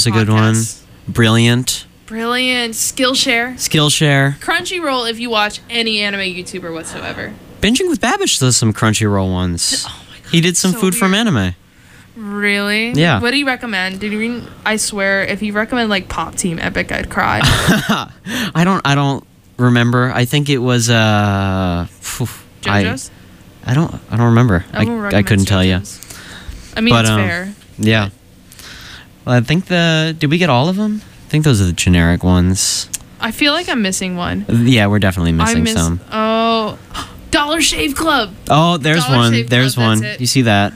It's a good one. Brilliant. Skillshare. Crunchyroll, if you watch any anime YouTuber whatsoever. Binging with Babish does some Crunchyroll ones. Oh my God, he did some so food from weird. anime. Really? Yeah. What do you recommend? I swear, if you recommend like Pop Team Epic, I'd cry. I don't remember. I think it was JoJo's? I don't remember. I couldn't tell you. I mean, But, it's fair. Yeah. Well, I think did we get all of them? I think those are the generic ones. I feel like I'm missing one. Yeah, we're definitely missing some. Oh, Dollar Shave Club. Oh, there's Dollar one. Shave There's Club, one. that's it. You see that?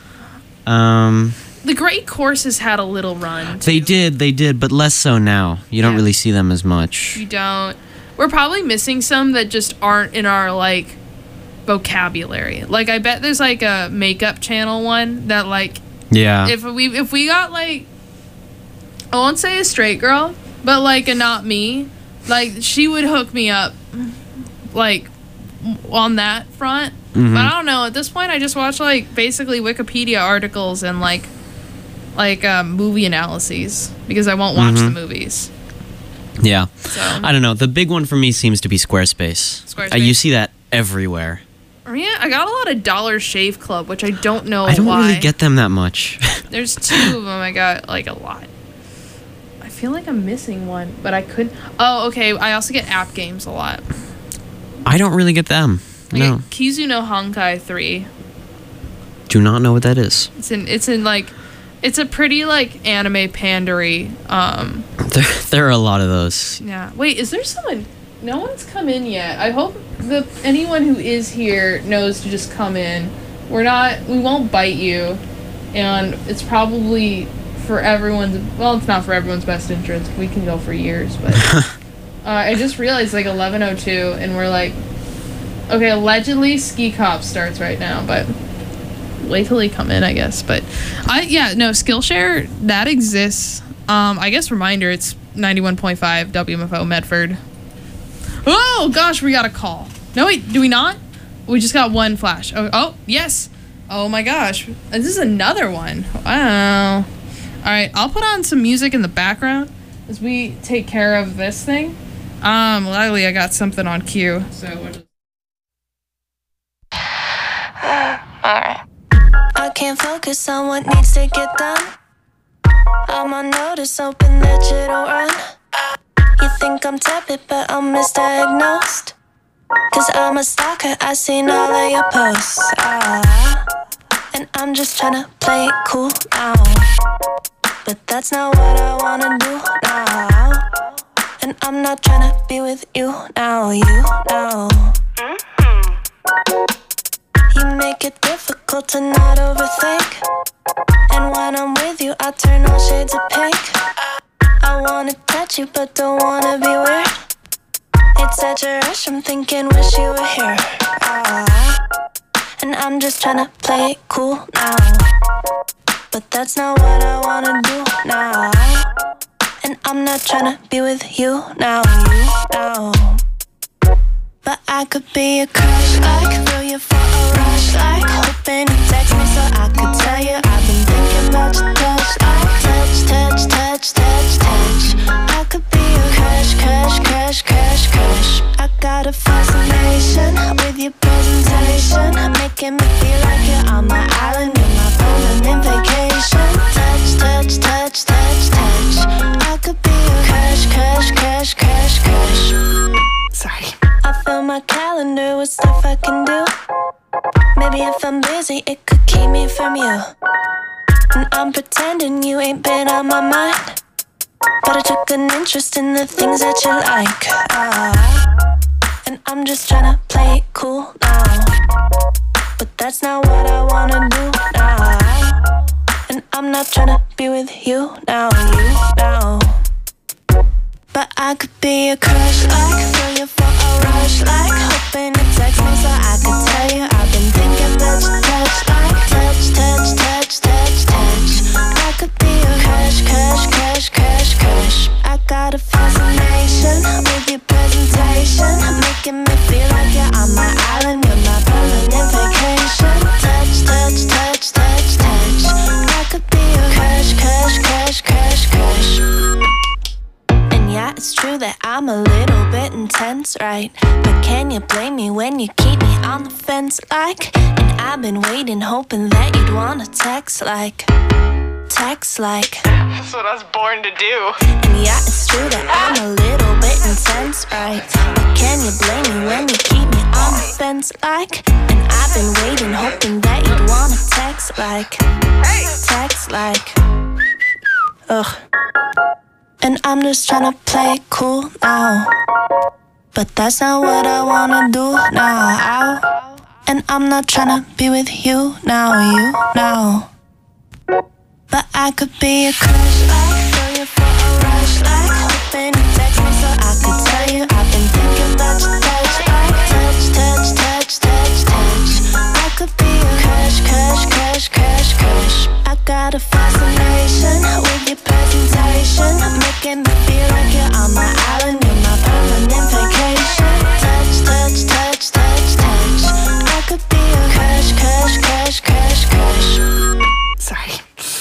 The Great Courses had a little run. They did, but less so now. You don't Yeah. really see them as much. You don't. We're probably missing some that just aren't in our like vocabulary. Like I bet there's like a makeup channel one that like Yeah. if we got like, I won't say a straight girl, but like a not me, like she would hook me up like on that front. Mhm. But I don't know, at this point I just watch like basically Wikipedia articles and like movie analyses because I won't watch the movies. Yeah. So I don't know. The big one for me seems to be Squarespace. You see that everywhere. yeah, I got a lot of Dollar Shave Club, which I don't know I don't why. really get them that much. There's 2 of them I got like a lot. I feel like I'm missing one, but I couldn't. Oh, okay. I also get app games a lot. I don't really get them. I No. get Kizu no Honkai 3. Do not know what that is. It's a pretty like anime pandery. There are a lot of those. Yeah. Wait, is there someone? No one's come in yet. I hope anyone who is here knows to just come in. We won't bite you, and it's probably for everyone's. Well, it's not for everyone's best interest. We can go for years, but I just realized like 11:02, and we're like, okay, allegedly Ski Cop starts right now, but wait till they come in, I guess. But Skillshare that exists. I guess reminder, it's 91.5 WMFO Medford. Oh gosh, we got a call. No wait, do we not? We just got one flash. Oh yes. Oh my gosh, this is another one. Wow. All right, I'll put on some music in the background as we take care of this thing. Luckily I got something on cue. So Alright. I can't focus on what needs to get done. I'm on notice, hoping that you don't run. You think I'm tepid, but I'm misdiagnosed. 'Cause I'm a stalker, I seen all of your posts. And I'm just tryna play it cool now. But that's not what I wanna do now. And I'm not tryna be with you now, You make it difficult to not overthink. And when I'm with you, I turn all shades of pink. I wanna touch you, but don't wanna be weird. It's such a rush, I'm thinking, wish you were here. And I'm just tryna play it cool now. But that's not what I wanna do now. And I'm not tryna be with you now, But I could be a crush, like throw you for a rush, like hoping you text me so I could tell you I've been thinking about your touch, like touch, touch, touch, touch, touch. I could be a crush, crush, crush, crush, crush. I got a fascination with your presentation, making me feel like you're on my island, you're my permanent vacation. Touch, touch, touch, touch, touch. I could be a crush, crush, crush, crush, crush. Sorry. I fill my calendar with stuff I can do. Maybe if I'm busy, it could keep me from you. And I'm pretending you ain't been on my mind, but I took an interest in the things that you like. And I'm just tryna play it cool now. But that's not what I wanna do now. And I'm not tryna be with you now, But I could be a crush, like throw you for a rush, like hoping you text me so I could tell you I've been thinking about your touch, like touch, touch, touch, touch, touch. I could be a crush, crush, crush, crush, crush. I got a fascination with your presentation, making me feel like you're on my island, you're my permanent vacation. Touch, touch, touch, touch, touch. I could be a crush, crush, crush, crush, crush. I'm a little bit intense, right? But can you blame me when you keep me on the fence like? And I've been waiting, hoping that you'd wanna text like. That's what I was born to do. And yeah, it's true that I'm a little bit intense, right? But can you blame me when you keep me on the fence like? And I've been waiting, hoping that you'd wanna text like. Ugh. And I'm just tryna play cool now, but that's not what I wanna do now. And I'm not tryna be with you now. But I could be a crush, like throw you for a rush, like hoping you text me so I could tell you I've been thinking about your touch, like touch. I could be a crush. I got a fascination with your presentation, making me feel like you're on my island, you're my permanent vacation. Touch. I could be a crush. Sorry.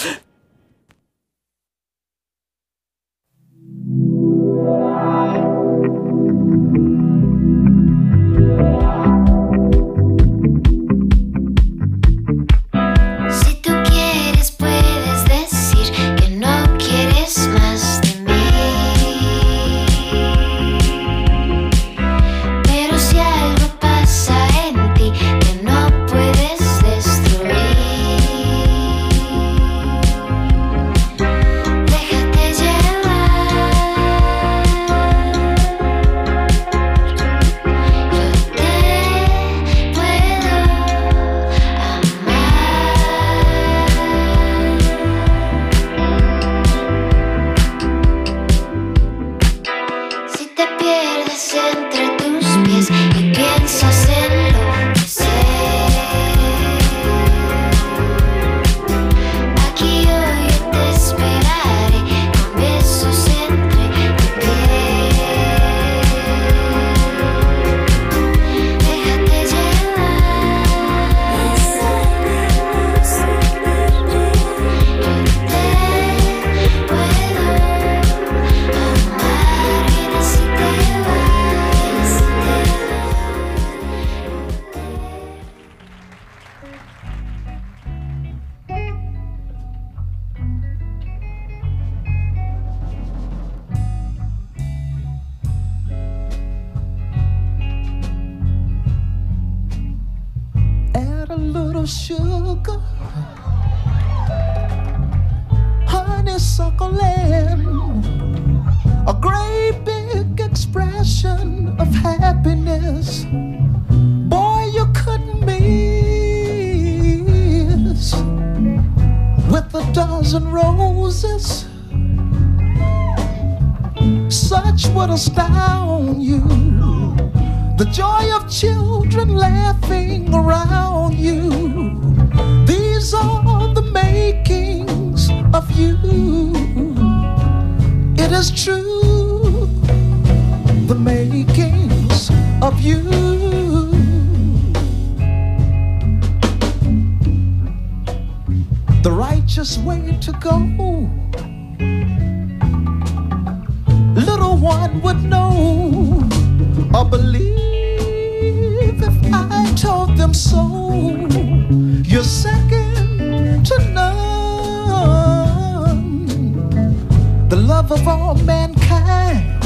Si tú quieres, puedes decir que no quieres más de mí. Pero si algo pasa en ti que no puedes destruir, déjate llevar. Sugar, honeysuckle land, a great big expression of happiness. Boy, you couldn't miss with a dozen roses. Such would astound you. The joy of children laughing around you. These are the makings of you. It is true, the makings of you. The righteous way to go, little one would know or believe if I told them so. You're second to none, the love of all mankind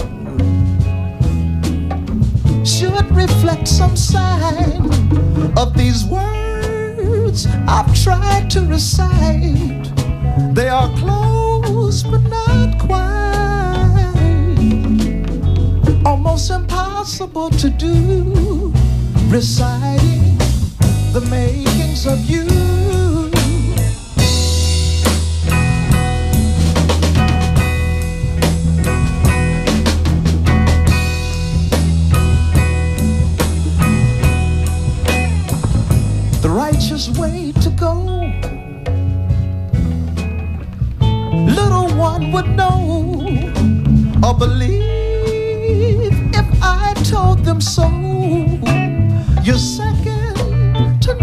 should reflect some sign of these words I've tried to recite. They are close but not quite, almost impossible to do, reciting the makings of you. The righteous way to go, little one would know or believe if I told them so. You're second to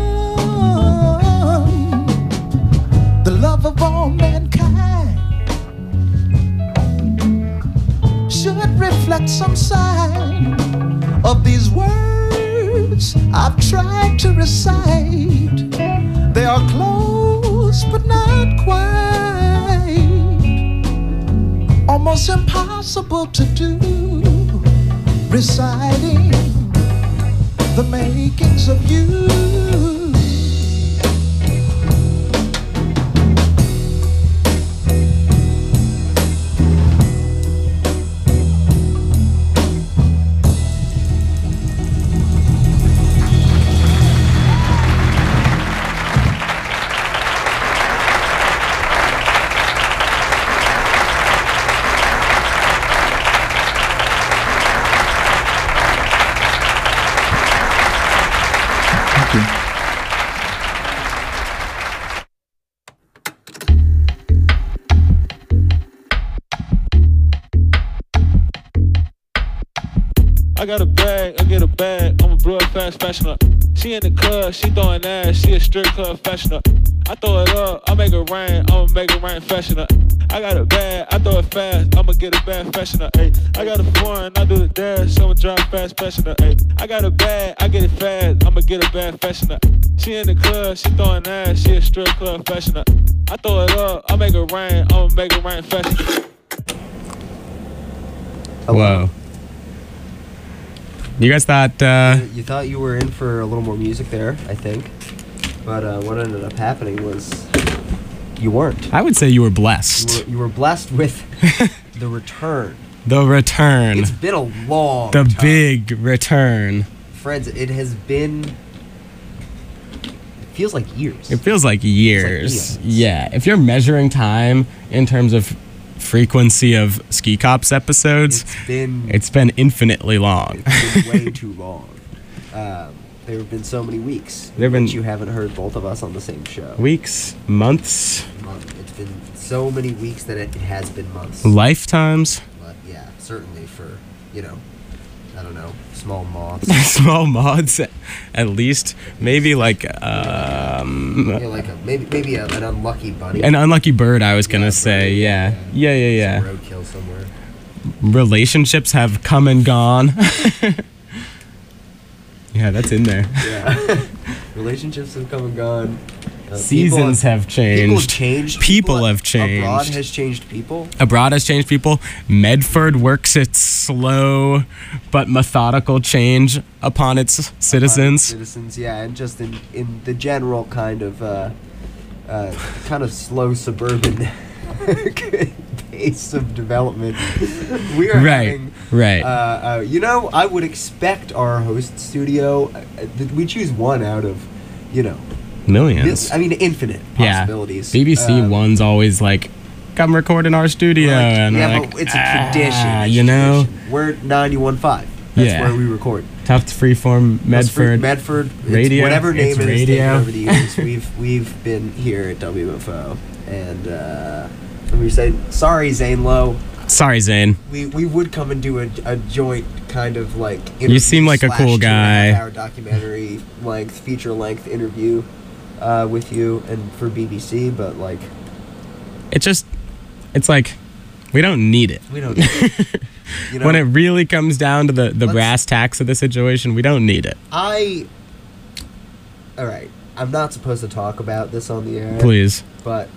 none, the love of all mankind should can't reflect some sign of these words I've tried to recite. They are close but not quite, almost impossible to do, reciting the makings of you. I got a bag, I get a bag, I'ma blow it fast, fashion up. She in the club, she throwing ass, she a strip club fashion up. I throw it up, I make it rain, I'ma make it rain, fashion up. I got a bag, I throw it fast, I'ma get it back, fashion up, ayy. I got a foreign, I do the dash, I'ma drive fast, fashion up, ayy. I got a bag, I get it fast, I'ma get it back, fashion up. She in the club, she throwing ass, she a strip club fashion up. I throw it up, I make it rain, I'ma make it rain, fashion up. Whoa. You guys thought you thought you were in for a little more music there, I think, but what ended up happening was you weren't. I would say you were blessed. You were blessed with the return. The return. It's been a long The time. big return. Friends, it has been. It feels like years. It feels like years. eons. Yeah. If you're measuring time in terms of frequency of Ski Cops episodes, it's been infinitely long. It's been way too long. There have been so many weeks that you haven't heard both of us on the same show. Weeks, months. It's been so many weeks that it has been months. Lifetimes. But yeah, certainly for, I don't know, small moths. Small mods, at least. Maybe like maybe an unlucky bunny. An unlucky bird, I was gonna say. Yeah. Some roadkill somewhere. Relationships have come and gone. Yeah, that's in there. Yeah. Relationships have come and gone. Seasons have changed. People have changed. People have changed. Abroad has changed people. Abroad has changed people. Medford works its slow but methodical change upon its citizens. Yeah, and just in the general kind of slow suburban pace of development. We are having, I would expect our host studio. We choose one out of, millions. Infinite possibilities. Yeah. BBC One's always like, come record in our studio, and but it's a tradition. We're 91.5. That's where we record. Tufts Freeform, Medford. Medford, radio. Whatever name it is taken over the years. We've been here at WFO, and we say sorry, Zane Lowe. Sorry, Zane. We would come and do a joint kind of like interview. You seem like a cool guy. 2.5 hour documentary feature length interview with you and for BBC, but like it's like we don't need it. We don't need it. When it really comes down to the brass tacks of the situation, we don't need it. All right. I'm not supposed to talk about this on the air. Please. But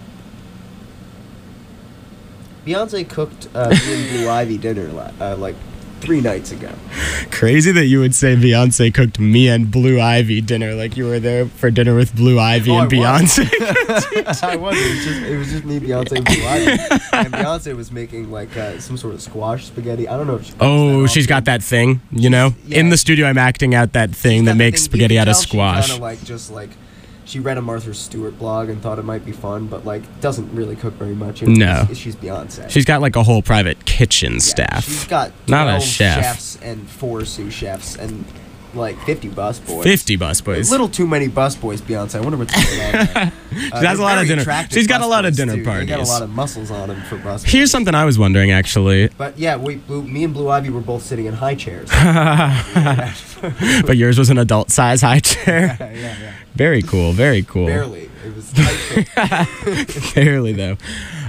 Beyonce cooked me and Blue Ivy dinner 3 nights ago. Crazy that you would say Beyonce cooked me and Blue Ivy dinner, like you were there for dinner with Blue Ivy and Beyonce. I wasn't. It was just me, Beyonce, and Blue Ivy. And Beyonce was making some sort of squash spaghetti. I don't know if she's got that thing, In the studio, I'm acting out that thing that makes spaghetti out of squash. She kind of she read a Martha Stewart blog and thought it might be fun, but doesn't really cook very much. No. She's Beyonce. She's got a whole private kitchen staff. She's got not a chef. chefs and 4 sous chefs and 50 busboys. 50 busboys. A little too many busboys, Beyonce. I wonder what's going on there. She has a lot of dinner. She's got a lot of dinner parties. They got a lot of muscles on them for busboys. Here's something I was wondering, actually. But yeah, me and Blue Ivy were both sitting in high chairs. But yours was an adult size high chair. Yeah. Very cool. Very cool. Barely. It was tight. Barely though.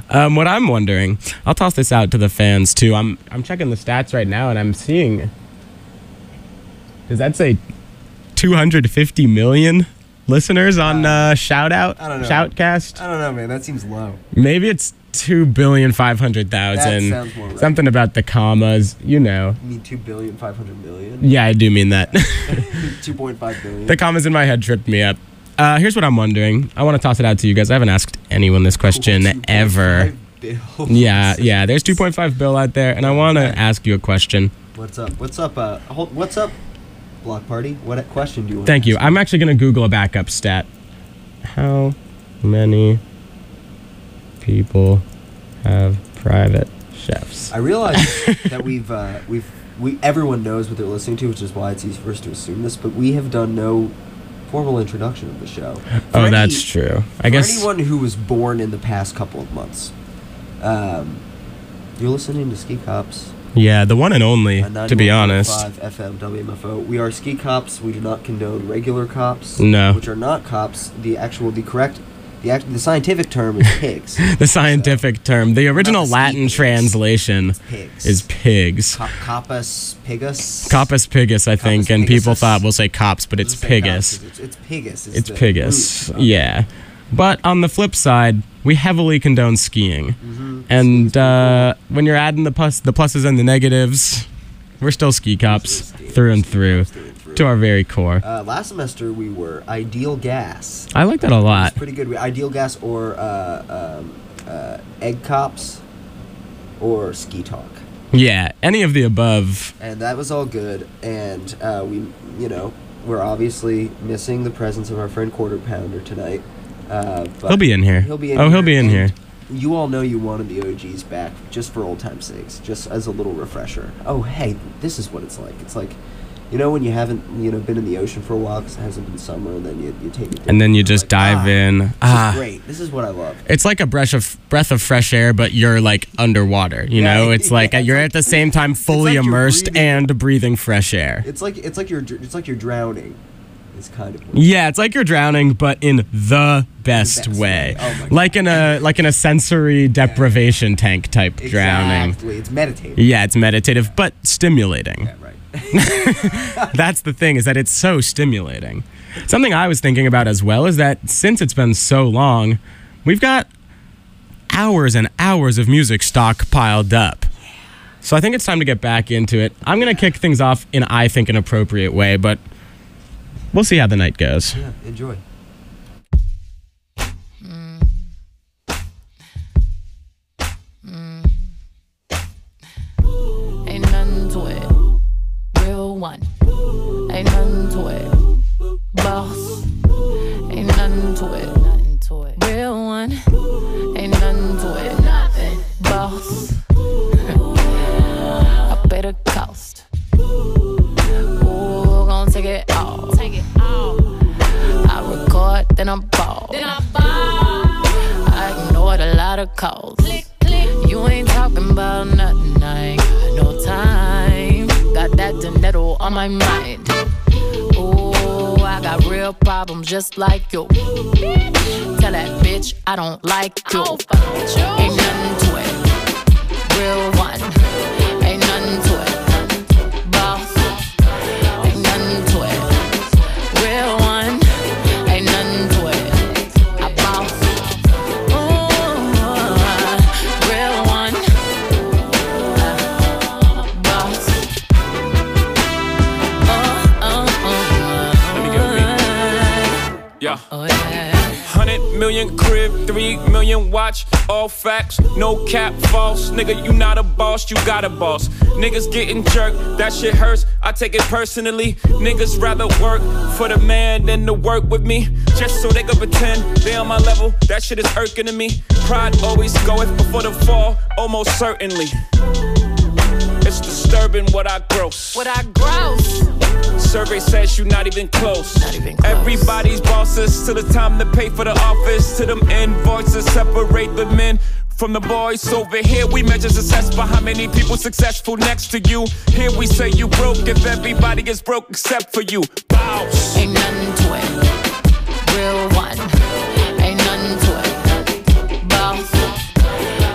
What I'm wondering, I'll toss this out to the fans too. I'm checking the stats right now, and I'm seeing. Does that say 250 million listeners on Shoutout? I don't know. Shoutcast? I don't know, man. That seems low. Maybe it's 2,500,000. That sounds more right. Something about the commas, You mean 2,500,000,000? Yeah, I do mean that. 2.5 billion. The commas in my head tripped me up. Here's what I'm wondering. I want to toss it out to you guys. I haven't asked anyone this question ever. Yeah. There's 2.5 bill out there, and I want to ask you a question. What's up? What's up, Block Party? What question do you want? Thank to you. ask? I'm actually going to Google a backup stat. How many people have private chefs? I realize that everyone knows what they're listening to, which is why it's easy for us to assume this, but we have done no formal introduction of the show. That's true. I guess anyone who was born in the past couple of months, you're listening to Ski Cops. Yeah, the one and only, to be honest. 91.5 FM WMFO. We are Ski Cops. We do not condone regular cops. No. Which are not cops. The scientific term is pigs. The scientific term. The original Latin translation is pigs. Coppus pigus? Coppus pigus, I think, Coppus and people pigus. thought we'll say cops, but it's pigus. It's pigus. It's pigus, yeah. But on the flip side, we heavily condone skiing. And when you're adding the pluses and the negatives, we're still ski cops through and through to our very core. Last semester we were Ideal Gas. I like that a lot. It's pretty good. Ideal Gas or Egg Cops or Ski Talk. Yeah, any of the above. And that was all good. And we're obviously missing the presence of our friend Quarter Pounder tonight. But he'll be in here. He'll be in here. You all know you wanted the OGs back just for old time's sakes, just as a little refresher. Oh, hey, this is what it's like. It's like, when you haven't, been in the ocean for a while because it hasn't been summer, and then you take it. And then you just dive in. This is great. This is what I love. It's like a breath of fresh air, but you're like underwater. It's like you're at the same time fully immersed and breathing fresh air. It's like you're drowning. It's kind of weird. Yeah, it's like you're drowning, but in the best way. Oh my God. Like in a sensory deprivation tank type drowning. Exactly. It's meditative. Yeah, it's meditative, but stimulating. Yeah, right. That's the thing, is that it's so stimulating. Something I was thinking about as well is that since it's been so long, we've got hours and hours of music stockpiled up. So I think it's time to get back into it. I'm going to kick things off in, I think, an appropriate way, but we'll see how the night goes. Yeah, enjoy. Ain't nothing to it. Real one. Ain't nothing to it. Boss. Ain't nothing to it. Real one. Ain't nothing to it. Boss. I pay the cost. Ooh, gon' take it all. I record, then I ball. I ignored a lot of calls. You ain't talking about nothing, I ain't got no time. Got that dinero on my mind. Ooh, I got real problems just like you. Tell that bitch I don't like you. Ain't nothing to it. Real one. Ain't nothing to it. Boss. Ain't nothing to it. Real one. Ain't nothing to it. I boss. Ooh, real one. Boss. Let me go. Yeah. Oh, yeah. 100 million crib, 3 million watch, all facts, no cap, false. Nigga, you not a boss, you got a boss. Niggas getting jerked, that shit hurts, I take it personally. Niggas rather work for the man than to work with me, just so they can pretend they on my level. That shit is irking to me. Pride always goeth before the fall, almost certainly. It's disturbing what I gross. Survey says you not even close. Everybody's bosses till it's time to pay for the office. To them invoices separate the men from the boys. Over here we measure success by how many people successful next to you. Here we say you broke if everybody is broke except for you. Bows. Ain't nothing to it. Real one. Ain't nothing to it. Boss.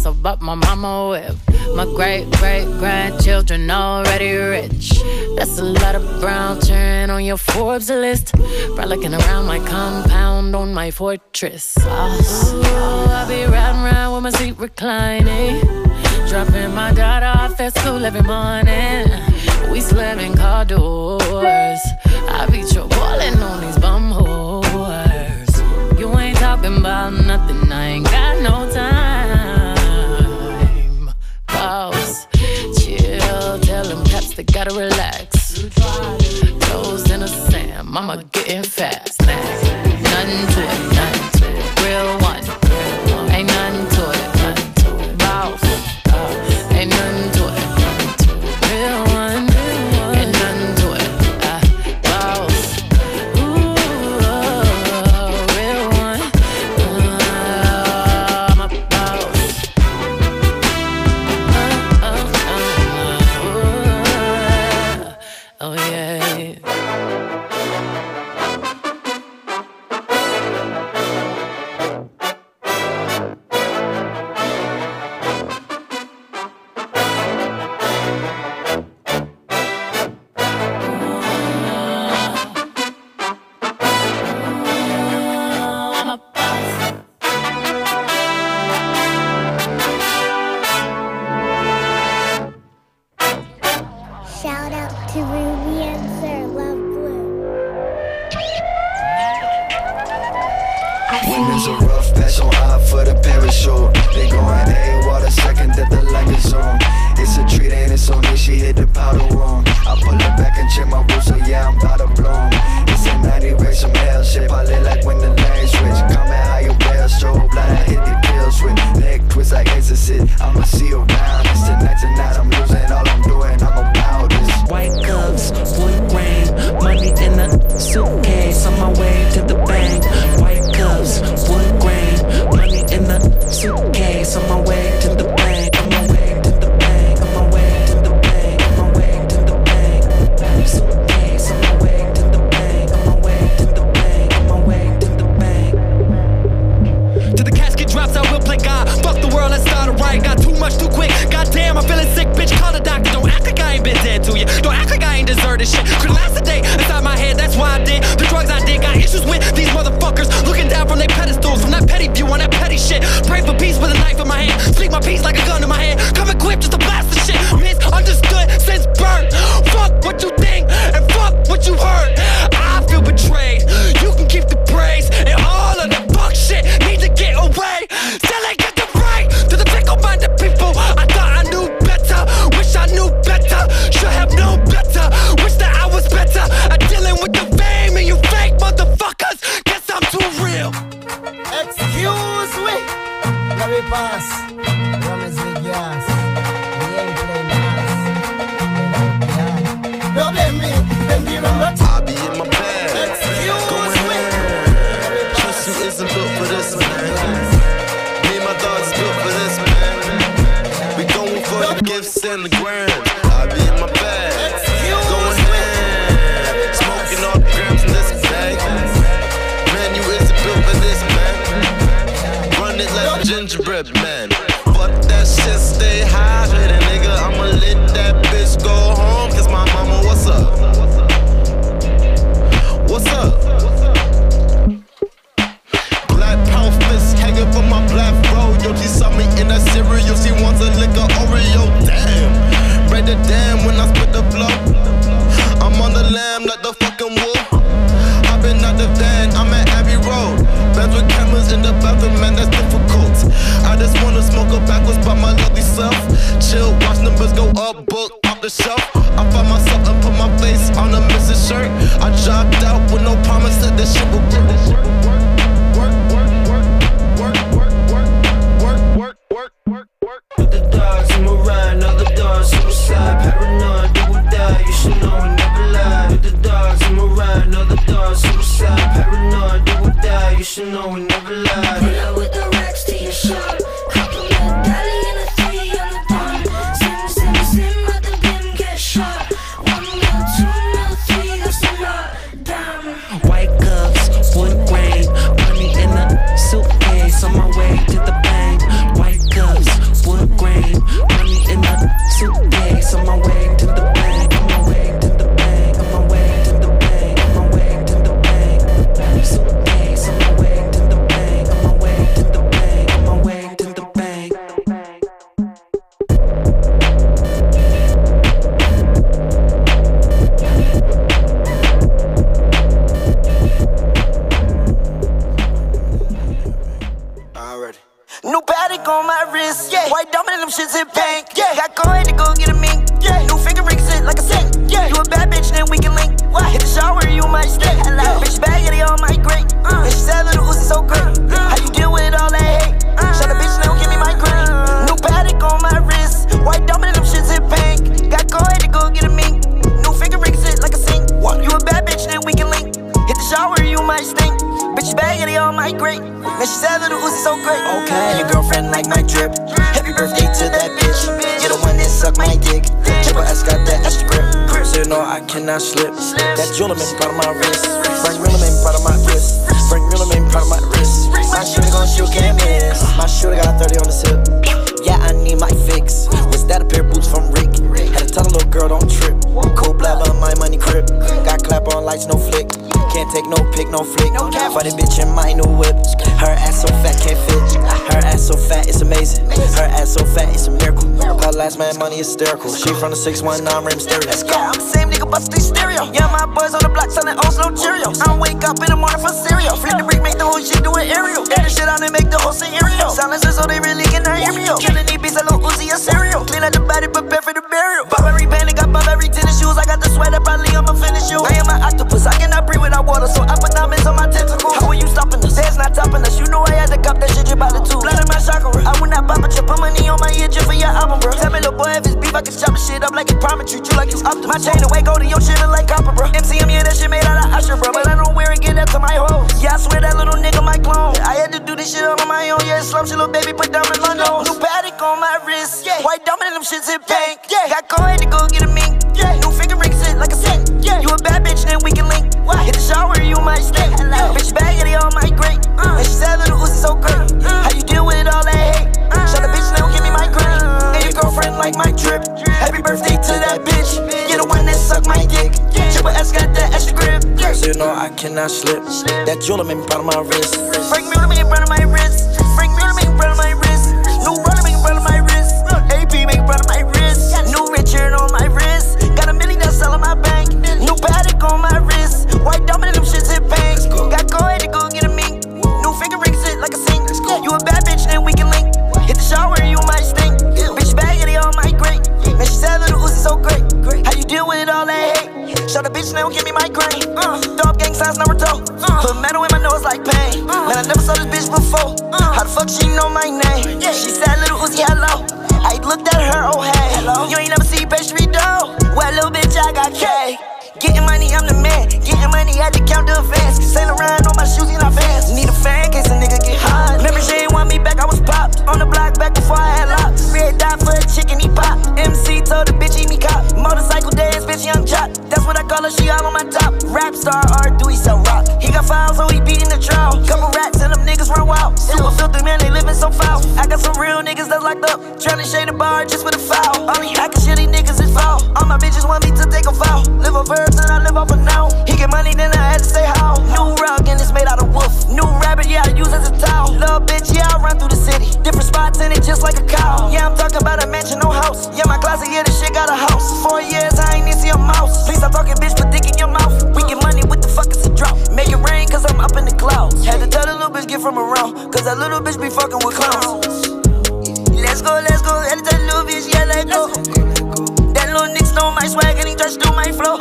house I bought my mama with. My great-great-grandchildren already rich. That's a lot of brown turn on your Forbes list. Frolicking around my compound on my fortress. I'll be riding around with my seat reclining, dropping my daughter off at school every morning. We slamming car doors. I be trolling on these bum whores. You ain't talking about nothing, I ain't got no time. Pause, chill, tell them caps they gotta relax. Toes in the sand, mama getting fast. Nothing to it, nothing to it. Real one, ain't nothing to it, nothing to it. Boss, ain't nothing to it, nothing to it. Real one, ain't nothing to it. Boss, ooh, real one, I'm a boss. Oh yeah. Shout out to Ruby and Sir Love Blue. When there's a rough patch on eye for the parachute, they going AWOL the second that the light is on. It's a treat, ain't it? So neat, she hit the powder room. I pull her back and check my roof, so yeah, I'm about to bloom. It's a 90 race, some hell shit, probably like when the lane switch. Coming how you wear, strobe light, I hit the kill switch. Neck twist like exorcist, I'ma see you around. It's tonight, I'm losing, all I'm doing, I'm about this. White cups, wood grain, money in a suitcase, on my way to the bank. White cups, wood grain, money in a suitcase, on my way to the bank. On my way to the bank, on my way to the bank, on my way to the bank. Suitcase, on my way to the bank, on my way to the bank, on my way to the bank. Till the casket drops, I will play God. Fuck the world, let's start a riot. Got too much too quick. Goddamn, I'm feeling sick, bitch. Call the doctor. Don't act like I ain't been dead to you. Don't act like I ain't deserted shit. Could last a day inside my head, that's why I did the drugs I did. Got issues with these motherfuckers looking down from their pedestals, from that petty view on that petty shit. Pray for peace with a knife in my hand. Speak my peace like a gun in my hand. Come equipped just to blast the shit. Misunderstood since birth. Fuck what you think and fuck what you heard. I feel betrayed. You can keep the praise and all of that fuck shit need to get away. Still ain't get the right to the fickle-minded people. I thought I knew better. Wish I knew better. Should have known better. Wish that I was better at dealing with the fame and you fake motherfuckers. Guess I'm too real. Excuse me. Let me pass. Promise me gas. We ain't playing nice. Don't blame me. Then give them a I'll be in my bag. Excuse me. Trust you isn't built for this, man. Me and my dogs built for this, man. We going for the gifts and the grams. I'll be in my bag. Going ham. Smoking all the grams in this bag. Man, you isn't built for this, man. Run it like a gingerbread man. Fuck that shit, stay high with a nigga. I'ma let that bitch go home. Cause my mama, what's up? What's up? Black power fist hanging from my black bro. Yo, she saw me in that cereal. She wants a lick of Oreo. Damn. Break the damn when I spit the flow. I'm on the lamb like the fucking wolf. I've been out the van, I'm at Abbey Road. Bands with cameras in the bathroom, man, that's difficult. I just wanna smoke a backwards by my lovely self. Chill, watch numbers go up, book off the shelf. I find myself and put my face on a missing shirt. I dropped out with no promise that this shit will work. Put the dogs in my ride, another dog, suicide, paranoid, do or die. You should know we never lie. Put the dogs in my ride, another dog, suicide, paranoid, do or die. You should know we never lie. Pull up with the racks to your shop. Compliment Dally and a 3 on the dime. Sim, at the bin, get shot. 1 mil, 2 mil, 3, that's a lot. Damn. White cups, wood grain, money in a suitcase, on my way to the bank. White cups, wrist. White diamond and them shits in pink. Got coin to go get a mink. New finger ring sit like a sink. You a bad bitch, then we can link. Hit the shower, you might stink. Bitch bag, they all might great. And she said little Uzi so great. How you deal with all that hate? Shut a bitch, now give me my green. New paddock on my wrist. White diamond and them shits in pink. Got coin to go get a mink. New finger ring sit like a sink. You a bad bitch, then we can link. Hit the shower, you might stink. Bitch bag, they all might great. Man, she said little Uzi so great. Okay, your girlfriend like my drip. Happy birthday to that bitch. You're the one that suck my dick. Triple S got that extra grip. So you know I cannot slip. That jeweler made me proud of my wrist. Frank Miller made me proud of my wrist. Frank Miller made me proud of my wrist. My shooter gon' shoot, can't miss. My shooter got 30 on the tip. Yeah, I need my fix. Was that a pair of boots from Rick? Had to tell a little girl don't trip. Cold blabber on my money crib. Got clap on lights, no flick. Can't take no pic, no flick. For the bitch in my new whip. Her ass so fat, can't fit. Her ass so fat, it's amazing. Her ass so fat, it's a miracle. Her last man money hysterical. She from the 619 rim stereo. Let's go. I'm the same nigga, bust these stereo. Yeah, my boys on the block selling O's, no Cheerios. I wake up in the morning for cereal. Flip the brick, make the whole shit do an aerial. Air the shit out and make the whole scenario. Silencers so they really cannot hear me. Killing these beats, a little Uzi, a cereal. Clean out the body, prepare for the burial. Bob every bandit, got bob every tennis shoes. I got the sweater, probably I'ma finish you. I am an octopus, I cannot breathe without water, so I put diamonds on my tentacles. How are you stopping us? There's not topping us. You know I had to cop that shit, you about the two. Blood in my chakra. I would not pop a chip, put money on my ear just for your album, bro. Tell me, little boy, if it's beef, I can chop the shit up like it promise. Treat you like it's up to my chain away, go to your shit look like copper, bro. MCM, yeah, that shit made out of Usher, bro. But I don't wear it, get that to my hoes. Yeah, I swear that little nigga my clone. I had to do this shit all on my own. Yeah, slump shit, little baby, put diamonds on nose. New paddock on my wrist. White diamond and them shits in pink. Got coin to go get a mink. New finger ring sit like a sink. You a bad bitch, then we can link. Hit the shower, you might stink. Bitch bag, they all might great. And she said little Uzi so great. How you deal with all that hate? Shut a bitch, now give me my green. And your girlfriend like my drip. Happy birthday to that bitch. You're the one that suck my dick. Triple S got that extra grip. So you know I cannot slip. That jeweler made me proud of my wrist. Frank Miller made me proud of my wrist. Frank Miller made me proud of my wrist. New roller made me proud of my wrist. AP made me proud of my wrist. New Richard on my wrist. Got $1 million that's all in my bank. New paddock on my wrist. White diamond and them shits in pink. Got coin to go get a mink. New finger ring sit like a sink. You a bad bitch, then we can link. Hit the shower, you might stink. Bitch bag, they all might great. Man, she said little Uzi so great. How you deal with all that hate? Shut a bitch, now give me my grain. Dog gang signs, number toe. Put metal in my nose like pain. Man, I never saw this bitch before. How the fuck she know my name? She said little Uzi, hello. I looked at her, oh hey. You ain't never see pastry dough. Well, little bitch, I got K. Getting money, I'm the man. Getting money, I had to count the advance. Sail around on my shoes, you not fans. Need a fan, case a nigga get hot. Remember, she ain't want me back, I was popped. On the block back before I had locks. Red dot for a chicken, he pop. MC told the bitch, he me cop. Motorcycle dance, bitch, young chop. That's what I call her, she all on my top. Rap star, R2, he sell rock. He got files, so he beating the trial. Couple rats and them niggas run wild. Super filthy, man, they living so foul. I got some real niggas that's locked up. Tryna shade the bar just for the foul. All these hacking shit, these niggas is foul. All my bitches want me to take a foul. Live a verse and I live off of now. He get money, then I had to say how. New rug and it's made out of wolf. New rabbit, yeah, I use as a towel. Little bitch, yeah, I run through the city. Different spots in it just like a cow. Yeah, I'm talking about a mansion, no house. Yeah, my closet, yeah, this shit got a house. 4 years, I ain't even see a mouse. Please stop talking, bitch, put dick in your mouth. We get money, what the fuck is a drought? Make it rain, cause I'm up in the clouds. Had to tell the little bitch, get from around. Cause that little bitch be fucking with clowns. Let's go, had to tell the little bitch, yeah, let go. That little nigga know my swag and he tries to do my flow.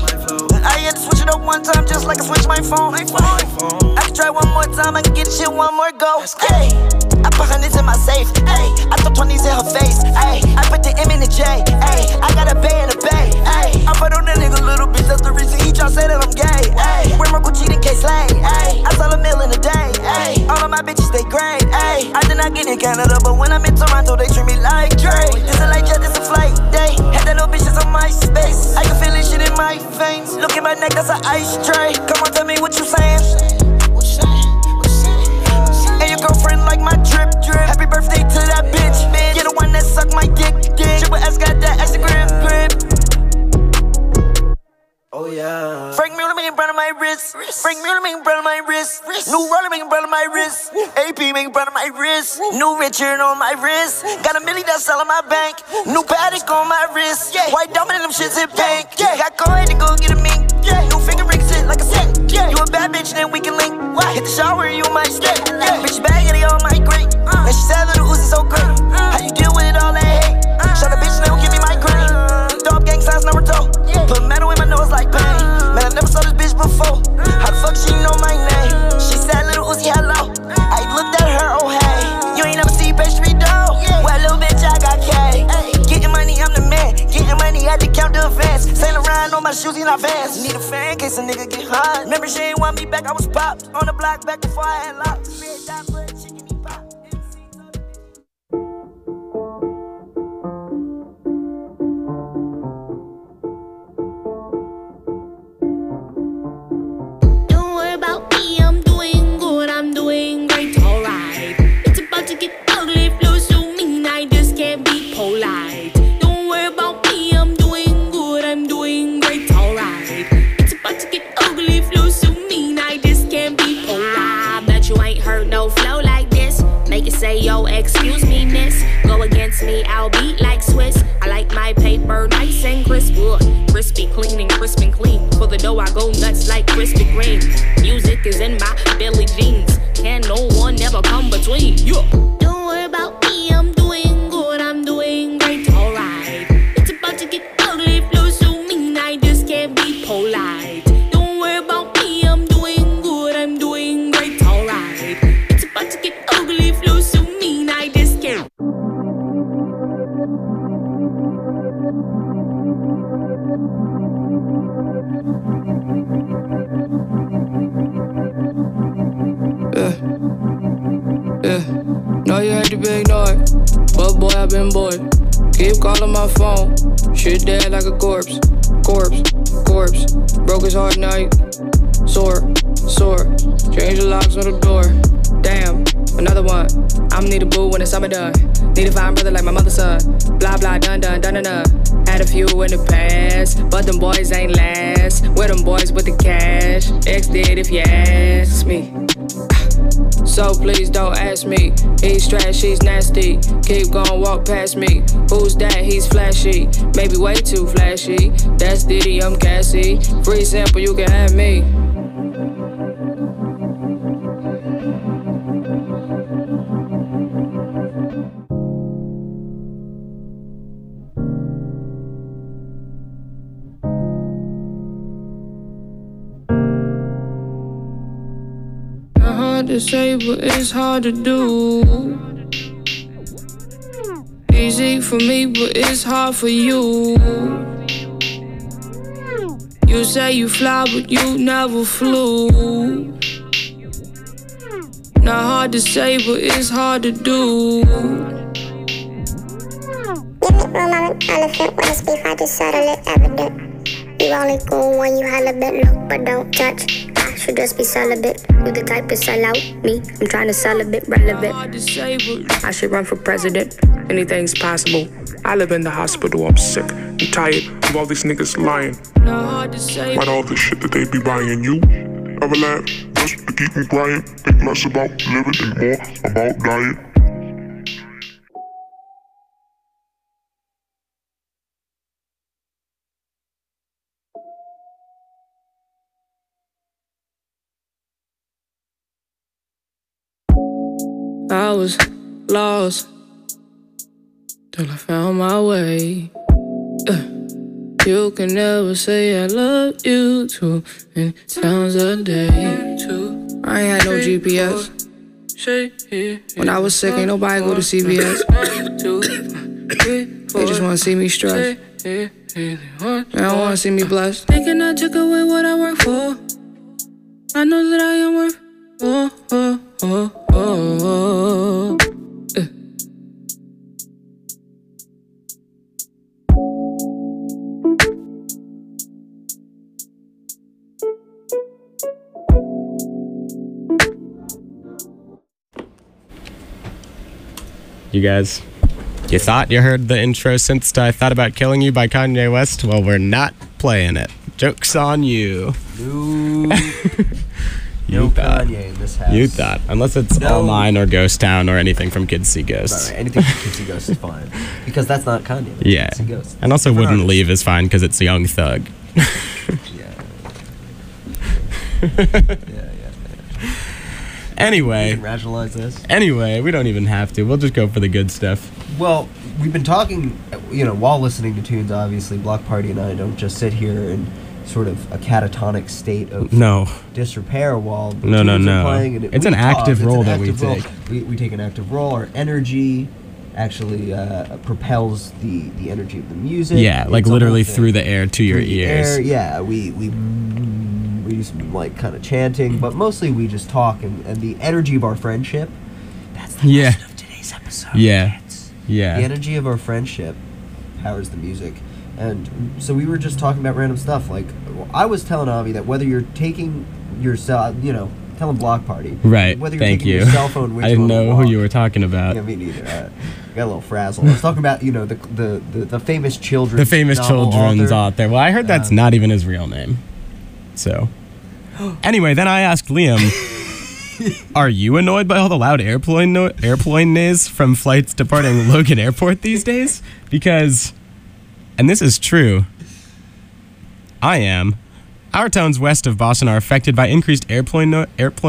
I had to switch it up one time just like I switched my phone. I can try one more time, I can get shit one more go. Hey, I put hundreds in my safe. Hey, I throw 20s in her face. Hey, I put the M in the J. Hey, I got a bay in the bay. Hey, I put on that nigga little bitch, that's the reason he try to say that I'm gay. Hey, wear my Gucci in case lane. Hey, I sell $1 million a day. Hey, all of my bitches they great. Hey, I did not get in Canada, but when I'm in Toronto, they treat me like Dre. This a light jet, this a flight day. Had that little bitch just on my space. I can feel this shit in my veins. Look at my neck, that's an ice tray. Come on, tell me what you saying. And your girlfriend like my drip. Happy birthday to that bitch. You're the one that suck my dick. Triple S got that extra grip. Oh yeah. Frank Miller making brand on my wrist. Frank Miller making brand on my wrist. New roller making brand on my wrist. AP making brand on my wrist. New Richard on my wrist. Got $1 million that's all in my bank. New paddock on my wrist. White diamond and them shits in pink. Got coin to go get a mink. New finger ring sit like a sink. You a bad bitch, then we can link. Hit the shower, you might stink. Bitch bag, they all might great. And she said little Uzi so great. shoes in our vans. Need a fan in case a nigga get hot. Remember she ain't want me back, I was popped. On the block back before I had locks. Don't worry about me, I'm doing good, I'm doing great, alright. It's about to get ugly, flow so mean, I just can't be polite. Don't worry about me, I'm doing good, I'm doing great, alright. It's about to get ugly, flow so mean, I just can't be polite. I bet you ain't heard no flow like this. Make it say, yo, excuse me, miss. Go against me, I'll beat like Swiss. I like my paper nice and crisp. Ugh. Crispy, clean and crisp and clean. For the dough, I go nuts like Krispy Kreme. Music is in my Billie jeans. Can no one ever come between? Yeah. Don't worry about me, I'm doing good, I'm doing great, alright. It's about to get ugly, flow so mean, I just can't be polite. Don't worry about me, I'm doing good, I'm doing great, alright. It's about to get ugly, flow so mean, I just can't. Know you had the big noise, but boy, I've been bored. Keep calling my phone, shit dead like a corpse. Corpse, broke his heart night. Sore, change the locks on the door. Damn, another one. I'm need a boo when the summer done. Need a fine brother like my mother's son. Blah blah done. Had a few in the past, but them boys ain't last. Where them boys with the cash? X did if you ask me. So please don't ask me. He's trash, he's nasty. Keep gon' walk past me. Who's that? He's flashy. Maybe way too flashy. That's Diddy, I'm Cassie. Free sample, you can have me. Hard to say, but it's hard to do. Easy for me, but it's hard for you. You say you fly, but you never flew. Not hard to say, but it's hard to do. Give me room, I'm an elephant. When it's beef, I just settle it evident. You only cool when you hella bit, look, but don't touch. I should just be celibate. You the type to sell out me. I'm trying to sell a bit relevant. I should run for president. Anything's possible. I live in the hospital, I'm sick. I'm tired of all these niggas lying. About all the shit that they be buying. You ever laugh just to keep them crying? Think less about living and more about dying. I was lost till I found my way. You can never say I love you too many times a day. I ain't had no GPS. When I was sick, ain't nobody go to CVS. They just wanna see me stressed. They don't wanna see me blessed. Thinking I took away what I work for. I know that I am worth. You guys, you thought you heard the intro synth to I Thought About Killing You by Kanye West? Well, we're not playing it. Joke's on you. No Kanye in this house. You thought. Unless it's All Mine or Ghost Town or anything from Kids See Ghosts. Right, anything from Kids See Ghosts is fine. Because that's not Kanye. Yeah. Kids See Ghosts. And also Wouldn't Leave is fine because it's Young Thug. Anyway. We can rationalize this. Anyway, we don't even have to. We'll just go for the good stuff. Well, we've been talking, while listening to tunes, obviously. Block Party and I don't just sit here in sort of a catatonic state of disrepair while the tunes are playing. And it's an active role that we take. We take an active role. Our energy actually propels the energy of the music. Yeah, like It's a literally whole thing. through the air to your Through the ears. air, yeah, we do some like kind of chanting, but mostly we just talk and the energy of our friendship. That's the Yeah. lesson of today's episode. Yeah. kids. Yeah. The energy of our friendship powers the music. And so we were just talking about random stuff. Like, I was telling Avi that whether you're taking your cell, telling Block Party. Right. Whether you're Thank taking you. your cell phone with I you didn't on a know who walk. you were talking about. Yeah, me neither. Got a little frazzled. I was talking about, the famous children's The famous novel children's author. author. Well, I heard that's not even his real name. So, anyway, then I asked Liam, are you annoyed by all the loud airplane noise from flights departing Logan Airport these days? Because, and this is true, I am. Our towns west of Boston are affected by increased airplane noise,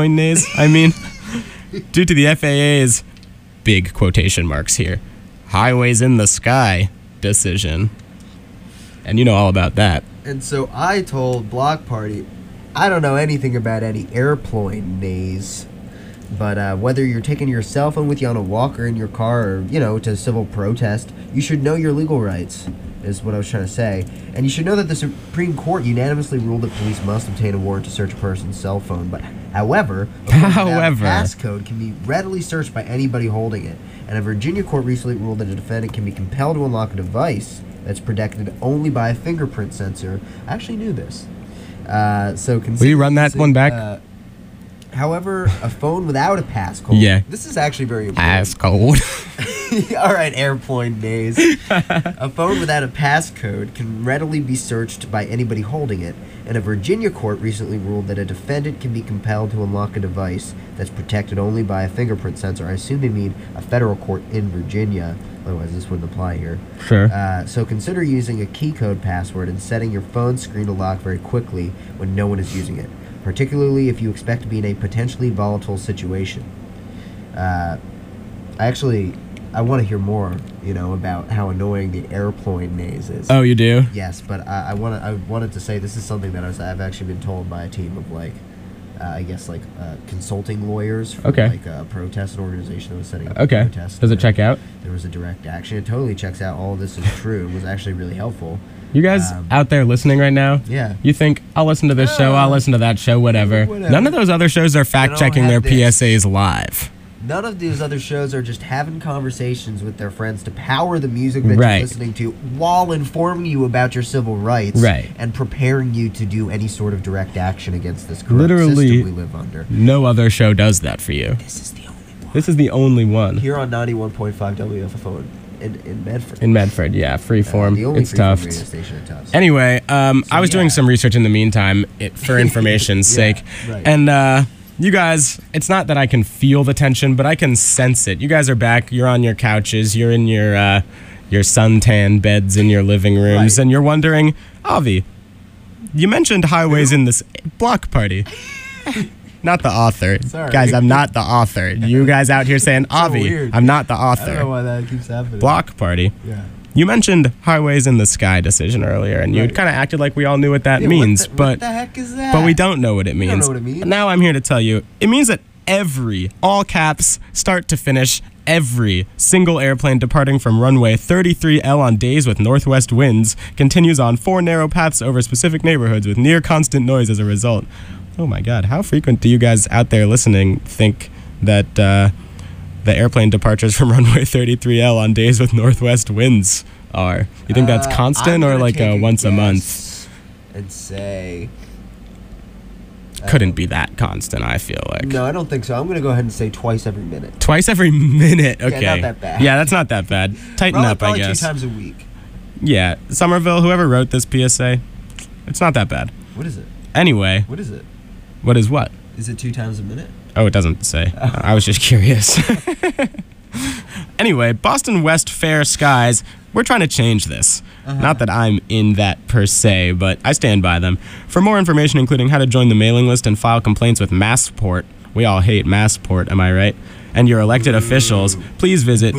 due to the FAA's, big quotation marks here, highways in the sky decision. And you know all about that. And so I told Block Party, I don't know anything about any airplane nays, but whether you're taking your cell phone with you on a walk or in your car or, to civil protest, you should know your legal rights, is what I was trying to say. And you should know that the Supreme Court unanimously ruled that police must obtain a warrant to search a person's cell phone. But however, a phone without a passcode can be readily searched by anybody holding it. And a Virginia court recently ruled that a defendant can be compelled to unlock a device that's protected only by a fingerprint sensor. I actually knew this. Will you run that one back? However, a phone without a passcode. Yeah. This is actually very important. Passcode. All right, airplane days. A phone without a passcode can readily be searched by anybody holding it, and a Virginia court recently ruled that a defendant can be compelled to unlock a device that's protected only by a fingerprint sensor. I assume they mean a federal court in Virginia. Otherwise, this wouldn't apply here. Sure. So consider using a key code password and setting your phone screen to lock very quickly when no one is using it, particularly if you expect to be in a potentially volatile situation. I want to hear more, about how annoying the airplane nays is. Oh, you do? Yes, but I wanted to say this is something that I've actually been told by a team of consulting lawyers for a protest organization that was setting up a protest. Does it check out? There was a direct action. It totally checks out. All of this is true. It was actually really helpful. You guys out there listening right now? Yeah. You think, I'll listen to this show, I'll listen to that show, whatever. None of those other shows are fact-checking their PSAs live. None of these other shows are just having conversations with their friends to power the music that you're listening to while informing you about your civil rights and preparing you to do any sort of direct action against this corrupt system we live under. No other show does that for you. This is the only one. This is the only one. Here on 91.5 WFFO in Medford. In Medford, yeah, freeform. The only it's freeform tough. radio station in Tufts. Anyway, I was doing some research in the meantime for information's sake. Right. And you guys, it's not that I can feel the tension, but I can sense it. You guys are back. You're on your couches. You're in your suntan beds in your living rooms. And you're wondering, Avi, you mentioned highways in this Block Party. Not the author. Sorry. Guys, I'm not the author. You guys out here saying, Avi, weird. I'm not the author. I don't know why that keeps happening. Block Party. Yeah. You mentioned highways in the sky decision earlier, and you kind of acted like we all knew what that means. What the heck is that? But we don't know what it means. We don't know what it means. Now I'm here to tell you, it means that all caps, start to finish, every single airplane departing from runway 33L on days with northwest winds continues on 4 narrow paths over specific neighborhoods with near constant noise as a result. Oh my God, how frequent do you guys out there listening think that the airplane departures from runway 33L on days with northwest winds are? You think that's constant or like once a month? And say... Couldn't be that constant, I feel like. No, I don't think so. I'm going to go ahead and say twice every minute. Twice every minute? Okay. Yeah, not that bad. Yeah, that's not that bad. Tighten up, I guess. 2 times a week. Yeah. Somerville, whoever wrote this PSA, it's not that bad. What is it? Anyway. What is it? What is what? Is it 2 times a minute? Oh, it doesn't say. I was just curious. Anyway, Boston West Fair Skies, we're trying to change this. Not that I'm in that per se, but I stand by them. For more information, including how to join the mailing list and file complaints with Massport, we all hate Massport, am I right? And your elected officials, please visit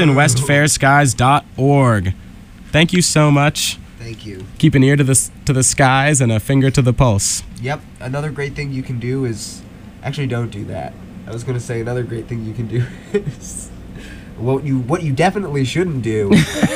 bostonwestfairskies.org. Thank you so much. Thank you. Keep an ear to the skies and a finger to the pulse. Yep. Another great thing you can do is... Actually, don't do that. I was going to say another great thing you can do is... What you definitely shouldn't do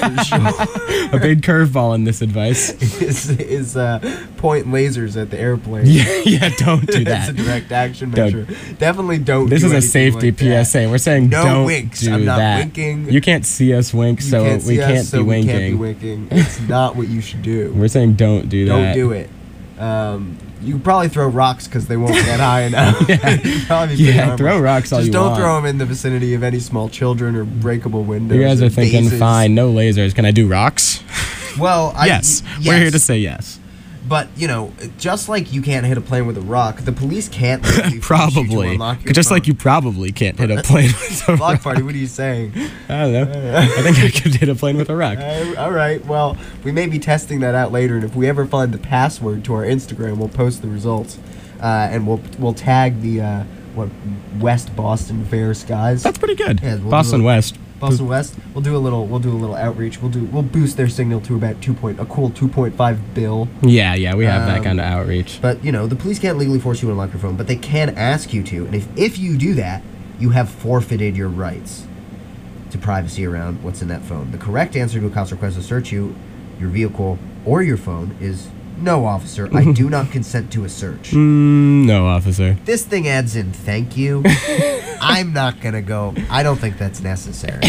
a big curveball in this advice is point lasers at the airplane. Yeah, don't do that. It's a direct action measure. Definitely don't. This is a safety like PSA. We're saying no don't winks. do I'm not that. winking. You can't see us wink, so we can't be winking. Can't be winking. It's not what you should do. We're saying don't do that. Don't do it. You can probably throw rocks because they won't get high enough. Yeah, throw rocks all you want. Just don't throw them in the vicinity of any small children or breakable windows. You guys are thinking, vases. fine, no lasers. Can I do rocks? Well, yes. We're here to say yes. But, you know, just like you can't hit a plane with a rock, the police can't probably. Just phone. like you probably can't hit a plane with a Block rock. party, what are you saying? I don't know. I think I could hit a plane with a rock. All right. Well, we may be testing that out later, and if we ever find the password to our Instagram, we'll post the results, and we'll tag the West Boston Fair skies. That's pretty good. Yeah, Boston West. Boston West. We'll do a little outreach. We'll boost their signal to about a cool 2.5 bill. Yeah, we have that kind of outreach. But you know, the police can't legally force you to unlock your phone, but they can ask you to, and if you do that, you have forfeited your rights to privacy around what's in that phone. The correct answer to a cop's request to search your vehicle, or your phone is no, officer. I do not consent to a search. No, officer. This thing adds in thank you. I'm not gonna go. I don't think that's necessary.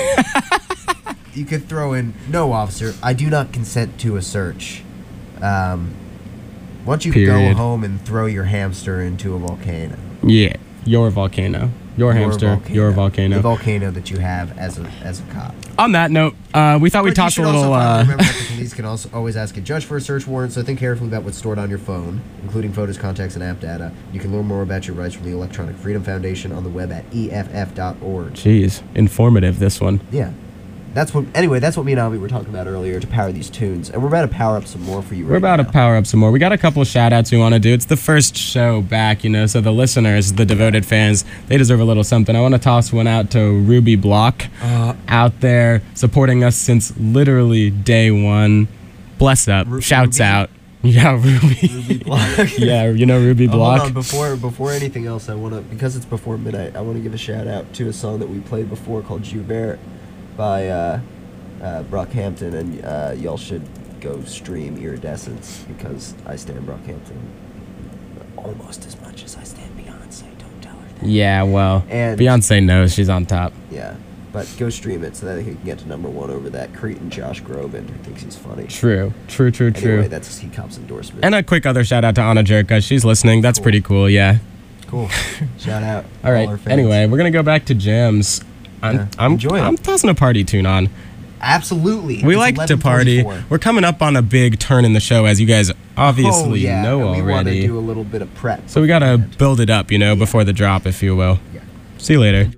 You could throw in no, officer. I do not consent to a search. Why don't you go home and throw your hamster into a volcano? Yeah, your volcano. Your hamster, your volcano. The volcano that you have as a cop. On that note, we thought we'd talk a little. Remember that the police can also always ask a judge for a search warrant, so think carefully about what's stored on your phone, including photos, contacts, and app data. You can learn more about your rights from the Electronic Freedom Foundation on the web at EFF.org. Jeez, informative, this one. Yeah. That's what me and Avi were talking about earlier, to power these tunes. And we're about to power up some more for you We're about to power up some more. We got a couple of shout-outs we want to do. It's the first show back, so the listeners, the devoted fans, they deserve a little something. I want to toss one out to Ruby Block, out there supporting us since literally day one. Bless up. Shouts out. Yeah, Ruby Block. Yeah, Ruby Block. Hold on, before anything else, I want to, because it's before midnight, I want to give a shout-out to a song that we played before called Joubert by Brockhampton, and y'all should go stream Iridescence, because I stand Brockhampton almost as much as I stand Beyonce. Don't tell her that. Yeah, well, and Beyonce knows she's on top. Yeah, but go stream it so that he can get to #1 over that Cretin Josh Groban, who thinks he's funny. True. Anyway, that's He Cop's endorsement. And a quick other shout out to Anna Jerka. She's listening. That's pretty cool, yeah. Cool. Shout out. All right. Anyway, we're going to go back to jams. I'm tossing a party tune on. Absolutely. We like to party. We're coming up on a big turn in the show, as you guys obviously know already. We want to do a little bit of prep. So we got to build it up, before the drop, if you will. Yeah. See you later.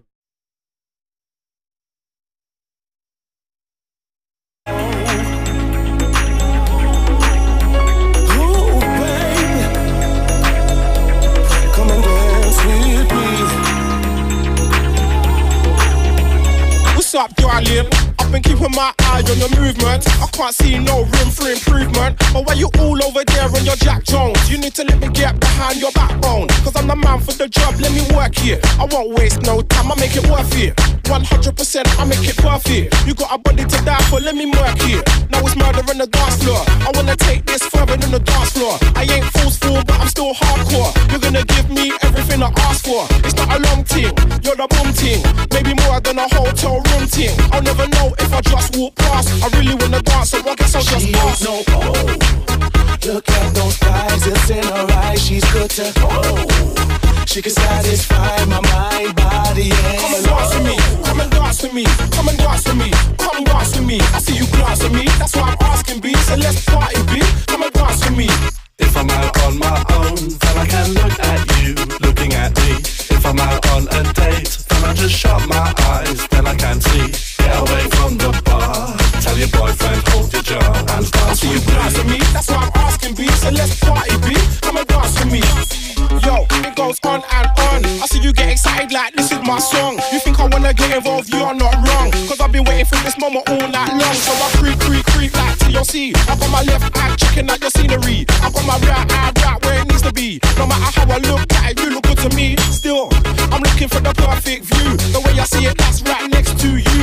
Up, do I live? I've been keeping my eye on your movement. I can't see no room for improvement. But why you all over there on your Jack Jones? You need to let me get behind your backbone. Cause I'm the man for the job, let me work here. I won't waste no time, I make it worth it. 100% I make it perfect. You got a body to die for, let me work here. Now it's murder on the dance floor. I wanna take this further than the dance floor. I ain't forceful, but I'm still hardcore. You're gonna give me everything I ask for. It's not a long thing, you're the boom thing. Maybe more than a hotel room thing. I'll never know if I just walk past. I really wanna dance, so I guess I'll just pass. No, look at those eyes, it's in her eyes. She's good to she can satisfy my mind, body, and come and dance with me, come and dance with me, come and dance with me, come dance with me. I see you glance at me, that's why I'm asking, B. So let's party, B. Come and dance with me. If I'm out on my own, then I can look at you, looking at me. If I'm out on a date, then I just shut my eyes, then I can see. Get away from the bar, tell your boyfriend, hold your jaw, and dance with you glance at me, that's why I'm asking, B. So let's party, B. Come and dance with me. Yo, it goes on and on. I see you get excited like this is my song. You think I wanna get involved, you are not wrong. Cause I've been waiting for this moment all night long. So I creep like TLC. I got my left eye checking out your scenery. I got my right eye right where it needs to be. No matter how I look at it, you look good to me. Still, I'm looking for the perfect view. The way I see it, that's right next to you.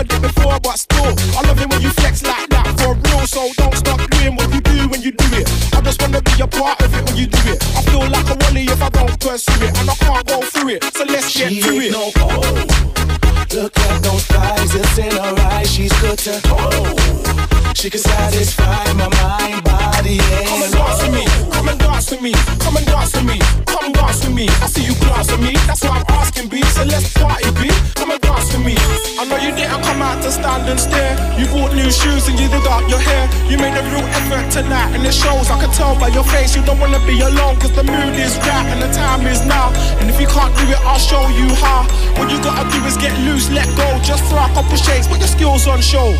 heard it before, but still, I love it when you flex like that for real. So don't stop doing what you do when you do it. I just wanna be a part of it when you do it. I feel like a wally if I don't pursue it, and I can't go through it. So let's get to it. No, look at those thighs, it's in her eyes. She's good to she can satisfy my mind, body, and come and dance with me, come and dance with me, come and dance with me, come dance with me. I see you glance at me, that's why I'm asking, B. So let's party, B. Come and dance with me. I know you didn't come out to stand and stare. You bought new shoes and you did up your hair. You made a real effort tonight and it shows. I can tell by your face you don't wanna be alone, cause the mood is right and the time is now. And if you can't do it, I'll show you how. What you gotta do is get loose, let go. Just throw a couple shakes, put your skills on show.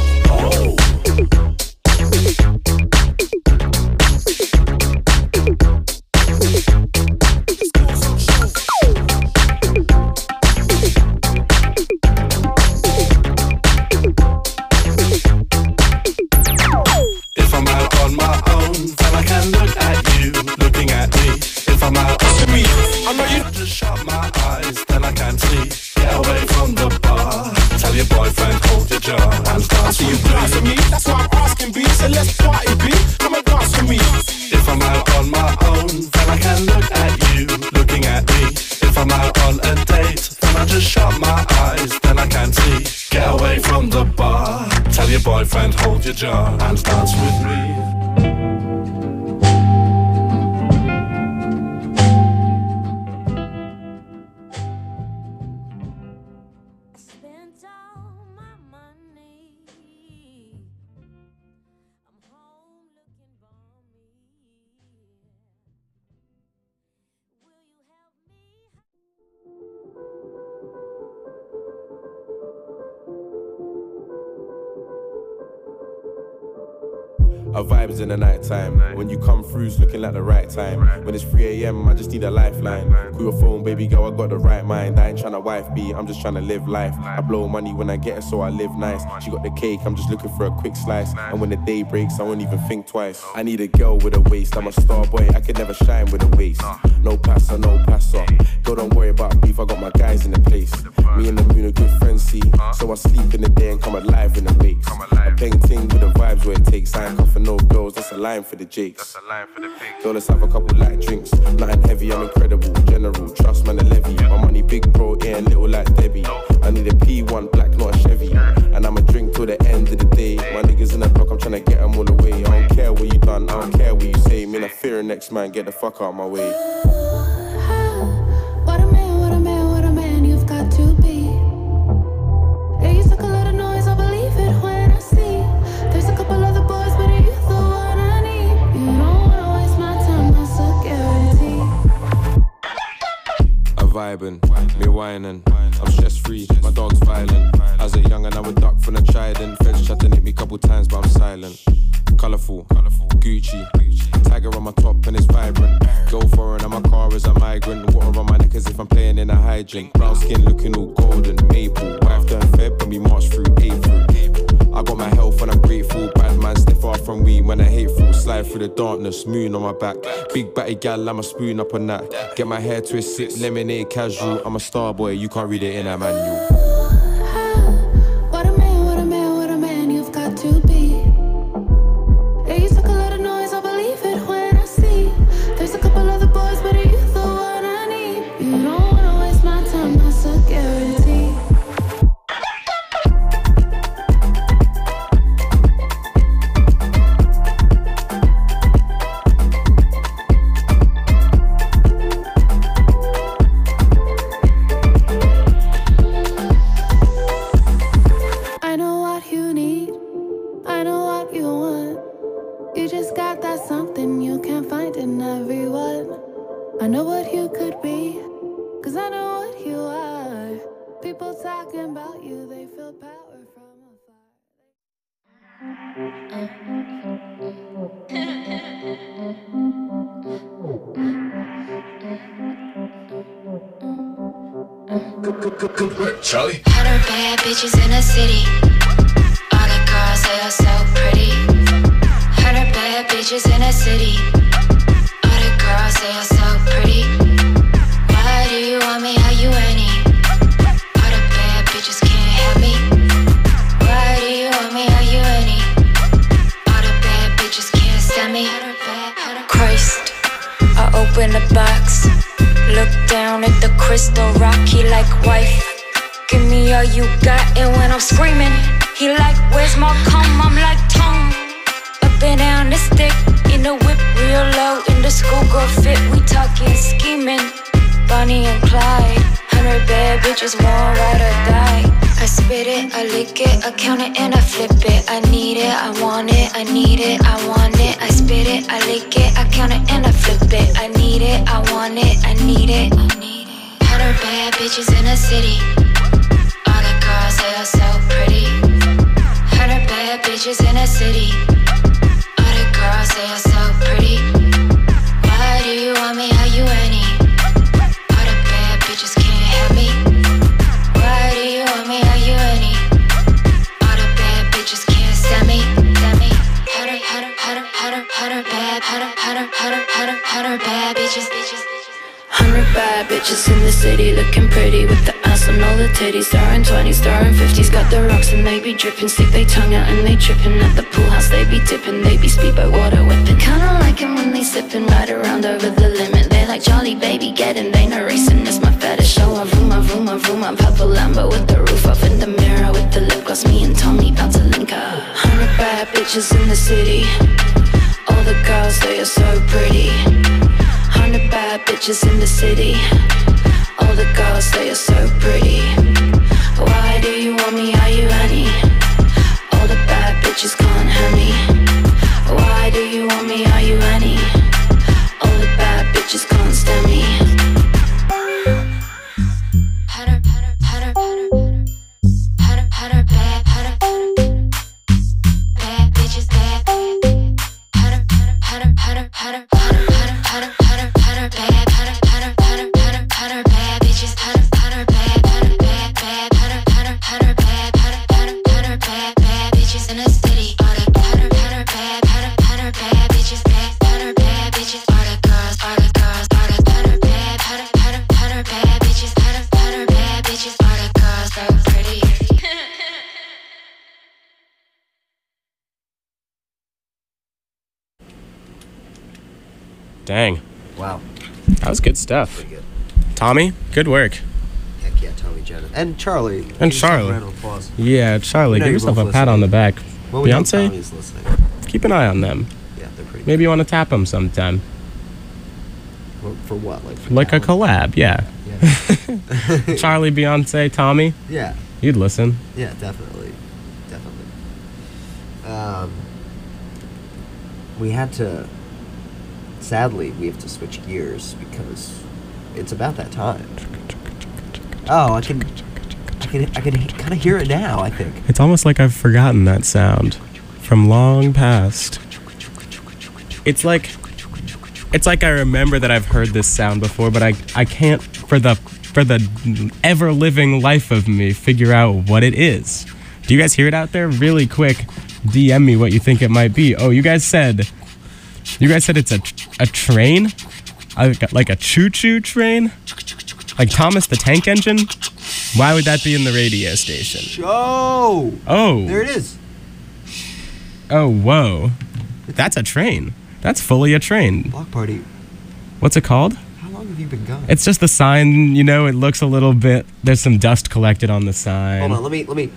if I'm out on my own, then I can look at you, looking at me. If I'm out on me, I know you just shut my eyes, then I can see. Get away from the bar, tell your boyfriend hold your jaw and dance with me. Dance with me, that's why I'm asking, B. So let's party, B. Come and dance with me. If I'm out on my own, then I can look at you, looking at me. If I'm out on a date, then I just shut my eyes, then I can see. Get away from the bar, tell your boyfriend hold your jaw and dance with me. Our vibes in the night time. When you come through, it's looking like the right time. When it's 3 a.m, I just need a lifeline. Call your phone, baby girl, I got the right mind. I ain't tryna wife beat, I'm just tryna live life. I blow money when I get it, so I live nice. She got the cake, I'm just looking for a quick slice. And when the day breaks, I won't even think twice. I need a girl with a waist, I'm a star boy, I could never shine with a waist. No passer, no passer. Girl, don't worry about beef, I got my guys in the place. Me and the moon are good friends, see. So I sleep in the day and come alive in the wakes. A painting with the vibes where it takes. I ain't cuffing no girls, that's a line for the jakes. Girl, let's have a couple light drinks. Nothing heavy, I'm incredible. General, trust man, a levy. My money big, bro, ain't little like Debbie. I need a P1 black, not a Chevy. And I'ma drink till the end of the day. My niggas in the block, I'm tryna get them all away. I don't care what you done, I don't care what you say. Me, I fear next man, get the fuck out my way. What a man you've got to be. Yeah, you suck a lot of noise, I believe it when I see. There's a couple other boys, but you're the one I need. You don't wanna waste my time, that's a guarantee. I'm vibing, me whining. I'm stress free, my dog's violent. As a young and I would duck from the trident. Feds chatting hit me couple times, but I'm silent. Colourful, Gucci. Tiger on my top and it's vibrant. Go foreign and my car is a migrant. Water on my neck as if I'm playing in a hydrant. Brown skin looking all golden, maple. Wife turned Feb and we march through April. I got my health and I'm grateful. Bad man stay far from weed when I hateful. Slide through the darkness, moon on my back. Big batty gal, I'm a spoon up on that. Get my hair twist, sip lemonade casual. I'm a star boy, you can't read it in a manual. What a man you've got to be. Yeah, you suck a lot of noise, I believe it when I see. There's a couple other boys, but you're the one I need. You don't wanna waste my time, that's a guarantee. I know what you need, I know what you want. You just got that something you can't find in everyone. I know what you could be, cause I know what you are. People talking about you, they feel power from Good work, Charlie. 100 bad bitches in the city. All the girls, they are so pretty. 100 bad bitches in the city. All the girls, they are so pretty. Why do you want me? How you any? All the bad bitches can't have me. down at the Crystal Rock, he like, wife, give me all you got. And when I'm screaming, he like, where's my cum? I'm like, tongue. Up and down the stick, in the whip real low, in the schoolgirl fit, we talking scheming. Bonnie and Clyde, 100 bad bitches, won't ride or die. I spit it, I lick it, I count it and I flip it. I need it, I want it, I need it, I want it. I spit it, I lick it, I count it and I flip it. I need it, I want it, I need it, I need it. 100 bad bitches in the city. All the girls, they are so pretty. 100 bad bitches in the city. All the girls, they are so pretty. Why do you want me? Are you any? All the bad bitches can't have me. Why do you want me? Are you any? All the bad bitches can't stand me. Stand me. 100 bad bitches. 100 bad bitches in the city, looking pretty with the ass and all the titties. Staring 20s, staring 50s, got the rocks and they be dripping. Stick they tongue out and they tripping. At the pool house they be dipping, they be speedboat water whipping. Kinda like 'em when they sipping, right around over the limit. They like Jolly baby getting, they no racing, it's my fetish. Show a vroom, a purple Lambo with the roof off in the mirror with the lip gloss. Me and Tommy about to link up. 100 bad bitches in the city, all the girls they are so pretty. 100 bad bitches in the city. All the girls, they are so pretty. Why do you want me? Are you any? All the bad bitches can't have me. Why do you want me? Are you any? All the bad bitches can't stand me. Dang. Wow. That was good stuff. Pretty good. Tommy, good work. Heck yeah, Tommy Jenner. And Charlie. And Charlie. Round of applause. Yeah, Charlie, give yourself a pat on the back. Well, we know Beyonce, Tommy's listening. keep an eye on them. Yeah, they're pretty Maybe you want to tap them sometime. For what? Like a collab, yeah. Charlie, Beyonce, Tommy. Yeah. You'd listen. Yeah, definitely. Definitely. We had to... Sadly, we have to switch gears because it's about that time. Oh, I can kind of hear it now, I think. It's almost like I've forgotten that sound from long past. It's like I remember that I've heard this sound before, but I can't for the ever living life of me figure out what it is. Do you guys hear it out there? Really quick, DM me what you think it might be. Oh, you guys said it's a train? Like a choo-choo train? Like Thomas the Tank Engine? Why would that be in the radio station? Oh! Oh. There it is. Oh, whoa. That's a train. That's fully a train. Block party. What's it called? How long have you been gone? It's just the sign, you know, it looks a little bit, there's some dust collected on the sign. Hold on, let me.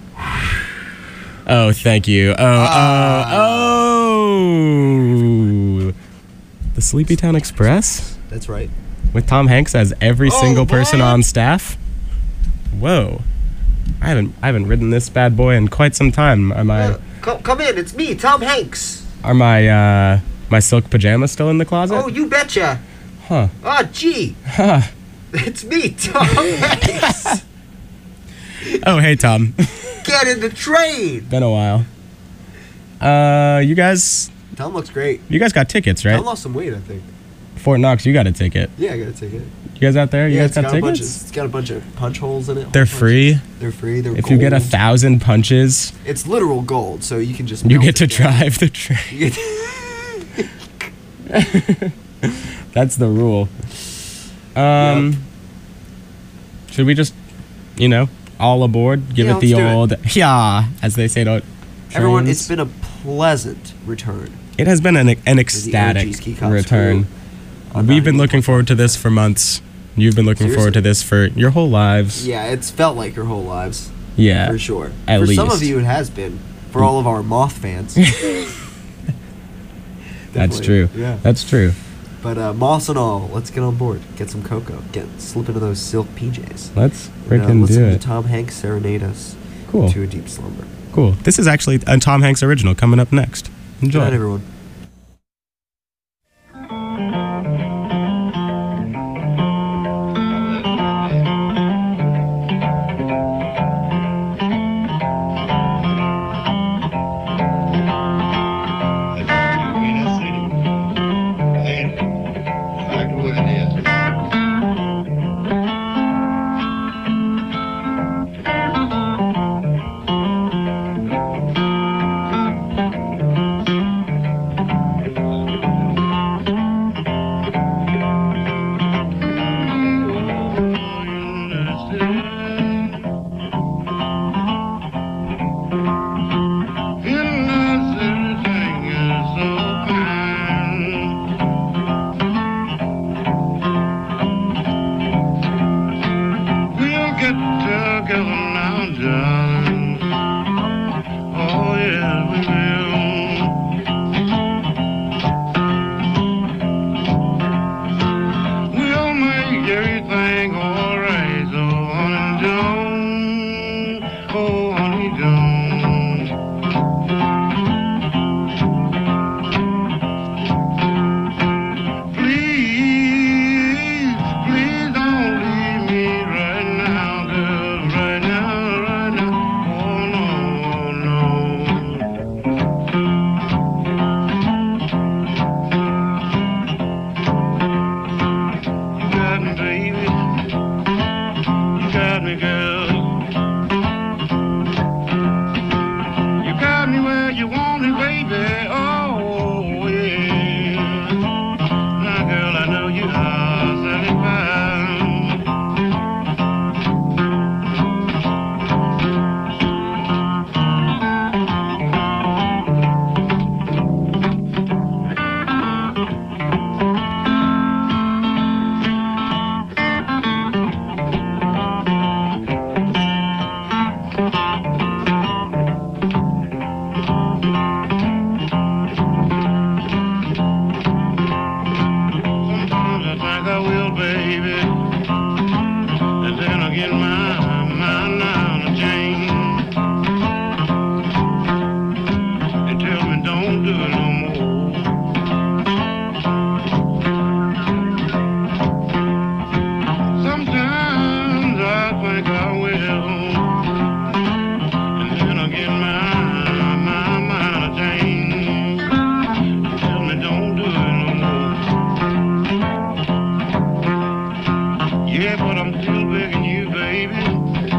Oh, thank you. Oh. The Sleepytown Express? That's right. With Tom Hanks as every single person on staff? Whoa. I haven't ridden this bad boy in quite some time. Come in, it's me, Tom Hanks. Are my silk pajamas still in the closet? Oh, you betcha. Huh. Oh, gee. Huh. It's me, Tom Hanks. Oh, hey, Tom. Get in the train. Been a while. You guys... Tom looks great. You guys got tickets, right? Tom lost some weight, I think. Fort Knox, you got a ticket. Yeah, I got a ticket. You guys out there? You guys got tickets? It's got a bunch of punch holes in it. They're free. They're free. They're if gold. you get 1,000 punches, it's literal gold, so you can just. You get to drive the train. That's the rule. Yep. Should we just, all aboard? Give it the old yeah, as they say to everyone. It's been a pleasant return. It has been an ecstatic return. We've been looking forward to this for months. You've been looking forward to this for your whole lives. Yeah, it's felt like your whole lives. Yeah. For sure. At least. For some of you, it has been. For all of our Moth fans. That's true. Yeah. That's true. But Moths and all, let's get on board. Get some cocoa. Slip into those silk PJs. Let's freaking listen do it. to Tom Hanks serenade us to a deep slumber. Cool. This is actually a Tom Hanks original coming up next. Enjoy. Good night, everyone. Yeah, but I'm still begging you, baby.